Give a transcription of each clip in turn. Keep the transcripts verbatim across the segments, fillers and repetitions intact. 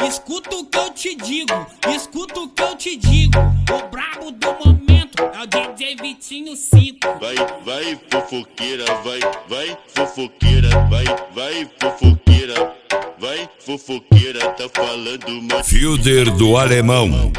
escuta o que eu te digo, escuta o que eu te digo. O brabo do momento é o D J Vitinho cinco. Vai, vai, fofoqueira, vai, vai, fofoqueira, vai, vai, fofoqueira, vai, fofoqueira, tá falando mais. Fielder do Alemão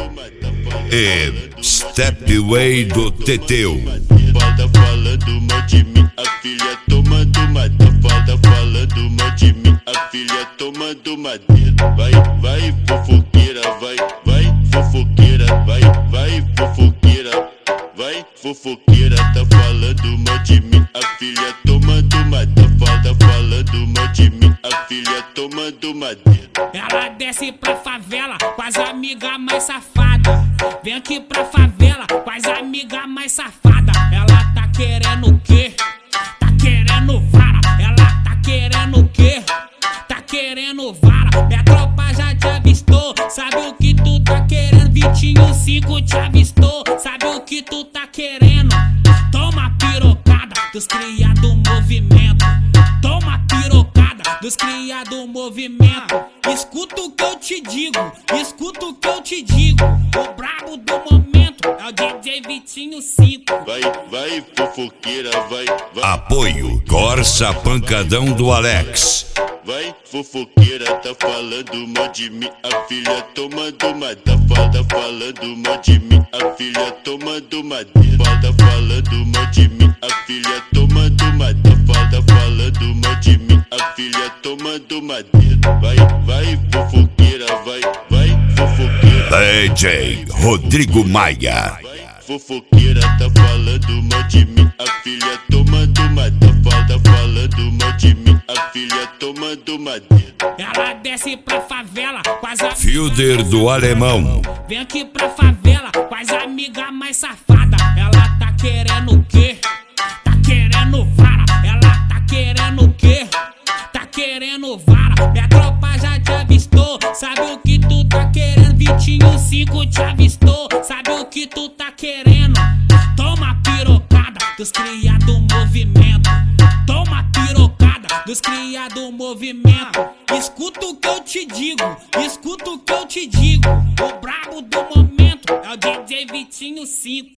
e Stepway do Teteu. Tá falando mal de mim, a filha tomando madeira. Tá falando mal de mim, a filha tomando madeira. Vai, vai, fofoqueira, vai, vai, fofoqueira, vai, vai, fofoqueira, vai, fofoqueira, tá falando mal de mim, a filha tomando madeira. Tá falando mal de mim, a filha tomando madeira. Ela desce pra favela com as amigas mais safadas. Vem aqui pra favela com as amigas mais safadas. Ela tá querendo o quê? Tá querendo vara. Ela tá querendo o quê? Tá querendo vara. Minha tropa já te avistou, sabe o que tu tá querendo? Vitinho cinco te avistou, sabe o que tu tá querendo? Toma pirocada dos cria do movimento. Toma pirocada dos cria do movimento. Escuta o que eu te digo, escuta o que eu te digo. O brabo do momento é o D J Vitinho cinco. Vai, vai, fofoqueira, vai, vai. Apoio Corsa Pancadão do Alex. Vai, fofoqueira, tá falando mal de mim, a filha tomando madeira. Tá falando mal de mim, a filha tomando madeira. Tá falando mal de mim, a filha tomando madeira. Tá falando mal de mim, a filha tomando madeira. Vai, vai, fofoqueira, vai, vai, fofoqueira. D J Rodrigo Maia. Fofoqueira, tá falando mal de mim, a filha tomando madeira. Tá falando mal de mim, a filha tomando madeira. Ela desce pra favela com as amigas. Fielder do Alemão. Vem aqui pra favela com as amigas mais safadas. Ela tá querendo o quê? Tá querendo vara. Ela tá querendo o quê? Tá querendo vara. Minha tropa já te avistou, sabe o que tu tá querendo? Vitinho cinco te avistou, sabe o que tu tá querendo? Toma pirocada dos cria do movimento. Toma pirocada dos cria do movimento. Escuta o que eu te digo, escuta o que eu te digo. O brabo do momento é o D J Vitinho cinco.